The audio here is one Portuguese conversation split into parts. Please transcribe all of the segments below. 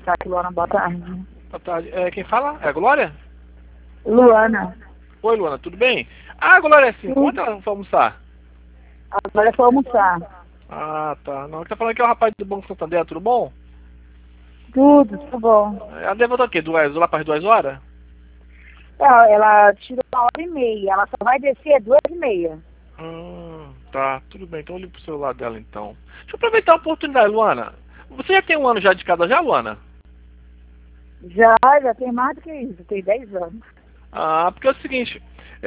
tarde, Luana. Boa tarde. Boa tarde. Quem fala? É a Glória? Luana. Oi, Luana, tudo bem? Ah, Glória, sim. Quando ela foi almoçar? Agora é pra almoçar. Ah, tá. Não, que tá falando que é o rapaz do Banco Santander, tudo bom? Tudo bom. Ela levantou o quê? Lá para as 2 horas? Ela tirou 1h30. Ela só vai descer às 2h30. Tá. Tudo bem. Então eu ligo pro celular dela, então. Deixa eu aproveitar a oportunidade, Luana. Você já tem um ano já de casa já, Luana? Já tem mais do que isso. Tem 10 anos. Ah, porque é o seguinte,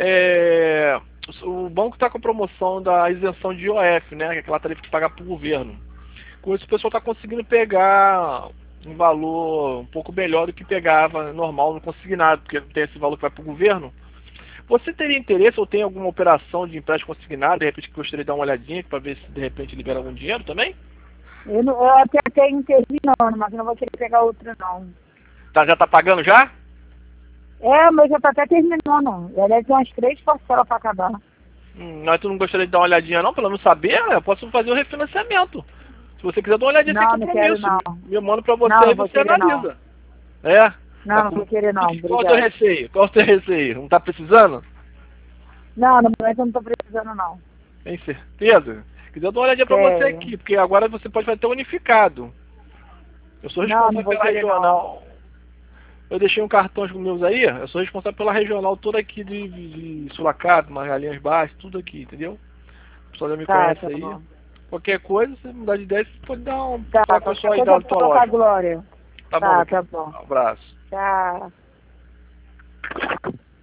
o banco está com a promoção da isenção de IOF, né? Que é aquela tarifa que paga para o governo. Com isso o pessoal está conseguindo pegar um valor um pouco melhor do que pegava normal no consignado, porque tem esse valor que vai para o governo. Você teria interesse ou tem alguma operação de empréstimo consignado, de repente que gostaria de dar uma olhadinha para ver se de repente libera algum dinheiro também? Eu até tenho terminando, mas não vou querer pegar outra, não. Tá, já está pagando já? Mas já tá até terminando. Já deve ter umas 3 parcelas pra acabar. Mas tu não gostaria de dar uma olhadinha não, pelo menos saber? Eu posso fazer o refinanciamento. Se você quiser dar uma olhadinha sem Não, não quero compromisso, não. eu mando pra você Não, e não vou você querer, não. analisa. É? Não, não vou querer, não. Qual é o teu Obrigada. receio? Qual é o teu receio? Não tá precisando? Não, no momento eu não tô precisando, não. Tem certeza? Quiser dar uma olhadinha pra você Sério. aqui, porque agora você pode fazer até unificado. Eu sou Não, responsável não vou pela querer, regional. Eu deixei um cartão meus aí, eu sou responsável pela regional toda aqui de Sulacado, Margalinhas Baixas, tudo aqui, entendeu? O pessoal já me Tá, conhece tá aí. bom. Qualquer coisa, se mudar de ideia, você pode dar Tá, falar com o qualquer pessoal aí coisa da eu tua falo com a loja. Glória. Tá bom, Tá, meu tá querido. bom. Um abraço. Tchau.